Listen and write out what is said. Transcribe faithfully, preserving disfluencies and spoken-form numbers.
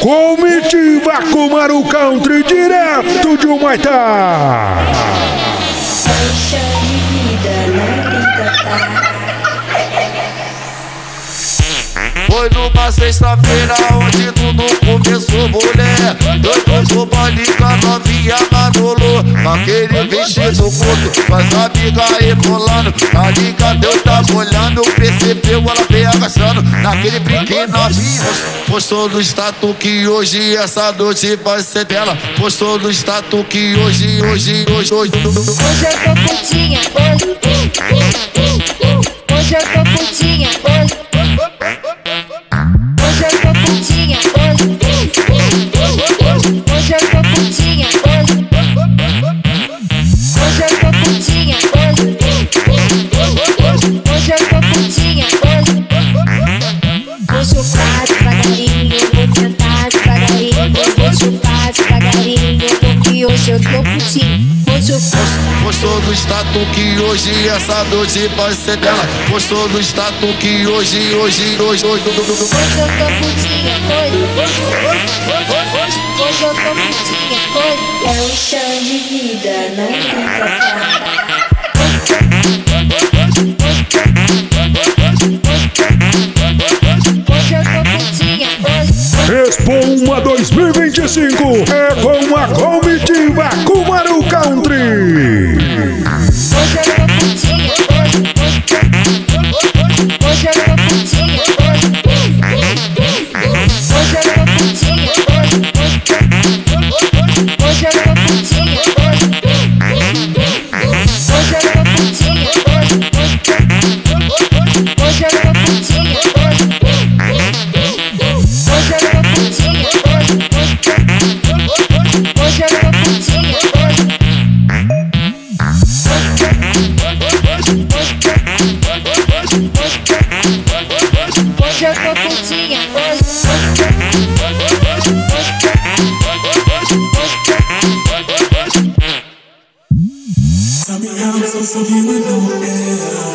Comitiva Kumaru Country, direto de Humaitá. Deixa de vida, não tem cantar. Foi numa sexta-feira onde tudo começou, mulher. Doido do baile com a novinha Manolo, aquele vestido curto, faz a amiga rebolando. A liga deu tava olhando, percebeu ela bem agaçando. Naquele brinquedo novinho, postou no status que hoje essa noite vai ser dela. Postou no status que hoje, hoje, hoje, hoje. Hoje eu tô putinha, hoje. Hoje eu tô putinha, hoje. Hoje eu tô putinha, hoje. Hoje eu tô putinha, hoje. Hoje eu tô putinha, hoje. Hoje eu tô putinha, hoje. Vou chupar devagarinho, vou sentar devagarinho. Vou chupar devagarinho, porque hoje eu tô putinha. Vou chupar. Postou no status que hoje essa noite vai ser dela. Postou no status que hoje, hoje, hoje, hoje. Hoje eu tô putinha, hoje. Hoje eu tô putinha, hoje. É um chão de vida, não tem cantar. Hoje eu tô putinha, hoje. Expo dois mil e vinte e cinco é com a Comitiva Kumaru Country. Hoje eu tô putinha, hoje. Hoje eu tô putinha, hoje. Hoje eu tô putinha, hoje. Hoje eu tô putinha, hoje. Hoje eu tô putinha, hoje. Hoje eu tô putinha, hoje. Hoje eu tô putinha, hoje. Hoje eu tô putinha, hoje. Hoje eu tô putinha, hoje. Tell me how I'm supposed to be with no air.